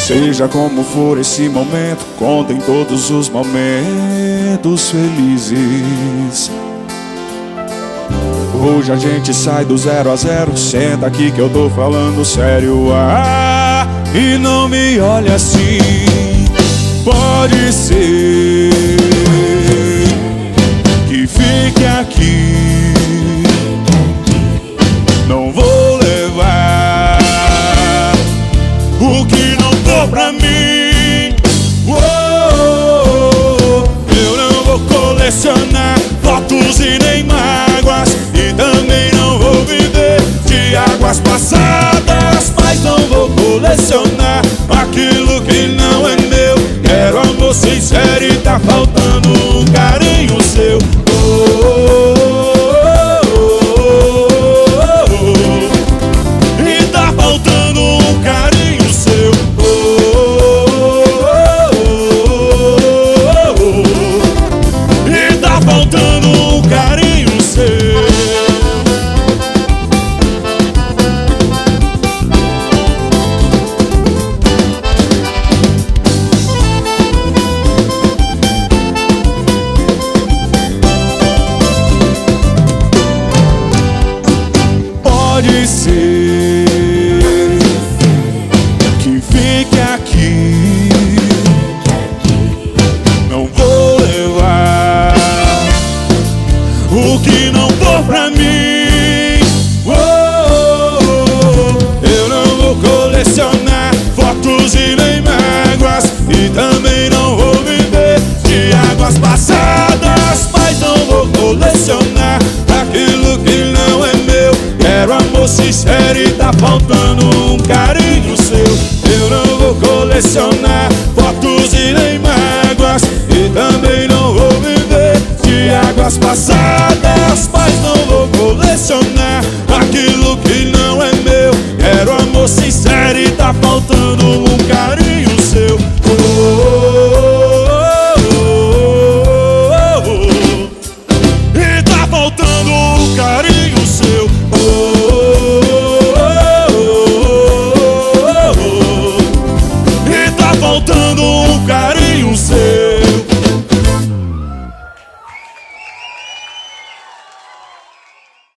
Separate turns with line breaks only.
Seja como for esse momento, contem todos os momentos felizes. Hoje a gente sai do 0 a 0. Senta aqui que eu tô falando sério. E não me olhe assim. Pode ser que fique aqui. Não vou levar o que não for pra mim. Eu não vou colecionar fotos e nem mágoas, e também não vou viver de águas passadas. Mas não vou colecionar aquilo que não é meu. Quero amor sincero e tá faltando um carinho seu. E tá faltando um carinho seu. E tá faltando um carinho seu. Pode ser que fique aqui. Não vou levar o que não for pra mim. Eu não vou colecionar fotos e nem mágoas, e também não vou viver de águas passadas. Mas não vou colecionar aquilo que não é meu. Quero amor sincero e tá faltando um carinho seu. Eu não vou colecionar fotos e nem mágoas, e também não vou viver de águas passadas. Mas não vou colecionar aquilo que não é meu. Quero amor sincero e tá faltando um carinho seu.